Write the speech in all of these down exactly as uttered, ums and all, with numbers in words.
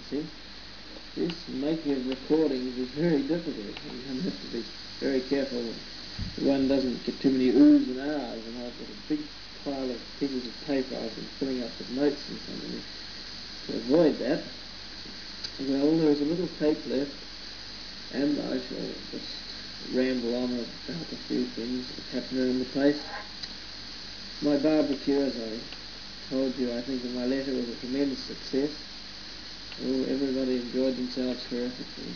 said. This making of recordings is very difficult. You have to be very careful that one doesn't get too many oohs and ahs, and I've got a big pile of pieces of paper I've been filling up with notes in front of me. To avoid that, well, there's a little tape left, and I shall just ramble on about a few things that happen around the place. My barbecue, as I told you, I think in my letter, was a tremendous success. Oh, everybody enjoyed themselves terrifically.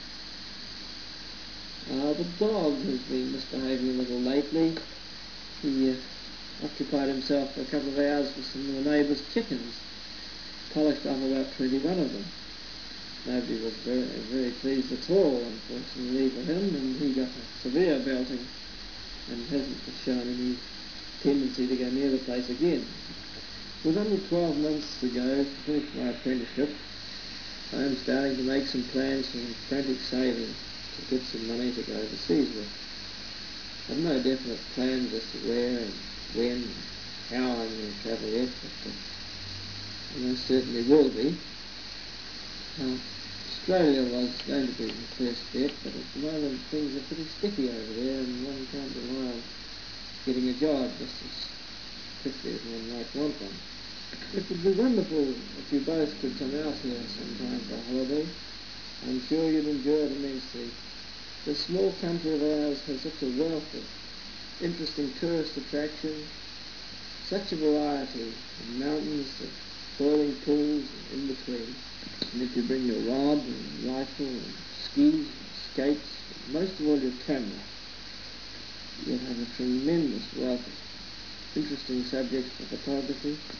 Uh, the dog has been misbehaving a little lately. He uh, occupied himself for a couple of hours with some of the neighbours' chickens. Polished off about twenty-one of them. Nobody was very, very pleased at all, unfortunately for him, and he got a severe belting and hasn't shown any tendency to go near the place again. It was only twelve months ago, to finish my apprenticeship, I am starting to make some plans for frantic saving to get some money to go overseas with. I have no definite plans as to where and when and how I'm going to travel yet, but uh, I most certainly will be. Uh, Australia was going to be the first step, but at the moment things are pretty sticky over there, and one can't rely on getting a job just as quickly as one might want one. It would be wonderful if you both could come out here sometime for a holiday. I'm sure you'd enjoy it immensely. This small country of ours has such a wealth of interesting tourist attractions, such a variety of mountains, of boiling pools, and in between. And if you bring your rod and rifle and skis and skates, and most of all your camera, you'll have a tremendous wealth of interesting subjects for photography.